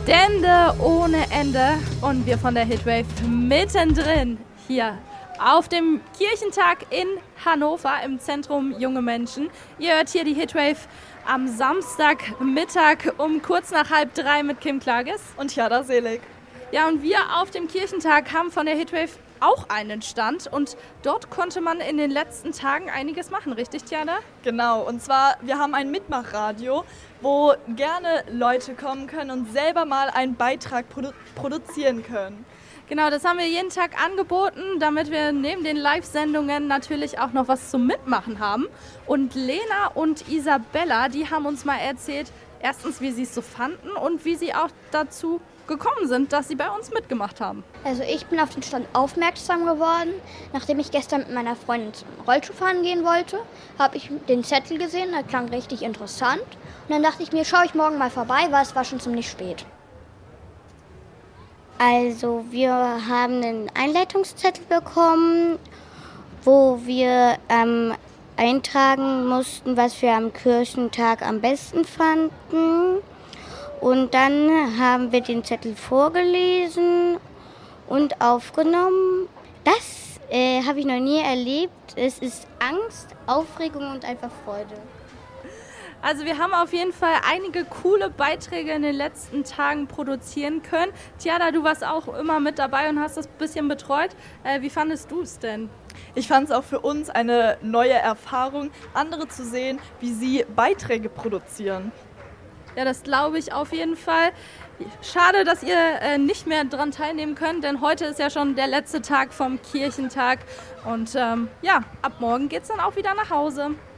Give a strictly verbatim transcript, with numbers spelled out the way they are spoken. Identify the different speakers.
Speaker 1: Stände ohne Ende und wir von der Hitwave mittendrin hier auf dem Kirchentag in Hannover im Zentrum Junge Menschen. Ihr hört hier die Hitwave am Samstagmittag um kurz nach halb drei mit Kim Klages
Speaker 2: und Tjada Selig.
Speaker 1: Ja, und wir auf dem Kirchentag haben von der Hitwave auch einen Stand und dort konnte man in den letzten Tagen einiges machen, richtig, Tjada?
Speaker 2: Genau, und zwar, wir haben ein Mitmachradio, wo gerne Leute kommen können und selber mal einen Beitrag produ- produzieren können.
Speaker 1: Genau, das haben wir jeden Tag angeboten, damit wir neben den Live-Sendungen natürlich auch noch was zum Mitmachen haben. Und Lena und Isabella, die haben uns mal erzählt, erstens, wie sie es so fanden und wie sie auch dazu gekommen sind, dass sie bei uns mitgemacht haben.
Speaker 3: Also ich bin auf den Stand aufmerksam geworden, nachdem ich gestern mit meiner Freundin zum Rollschuhfahren gehen wollte, habe ich den Zettel gesehen, der klang richtig interessant. Und dann dachte ich mir, schaue ich morgen mal vorbei, weil es war schon ziemlich spät.
Speaker 4: Also wir haben einen Einleitungszettel bekommen, wo wir ähm, eintragen mussten, was wir am Kirchentag am besten fanden. Und dann haben wir den Zettel vorgelesen und aufgenommen. Das äh, habe ich noch nie erlebt. Es ist Angst, Aufregung und einfach Freude.
Speaker 1: Also wir haben auf jeden Fall einige coole Beiträge in den letzten Tagen produzieren können. Tjada, du warst auch immer mit dabei und hast das ein bisschen betreut. Äh, wie fandest du es denn?
Speaker 2: Ich fand es auch für uns eine neue Erfahrung, andere zu sehen, wie sie Beiträge produzieren.
Speaker 1: Ja, das glaube ich auf jeden Fall. Schade, dass ihr äh, nicht mehr daran teilnehmen könnt, denn heute ist ja schon der letzte Tag vom Kirchentag. Und ähm, ja, ab morgen geht es dann auch wieder nach Hause.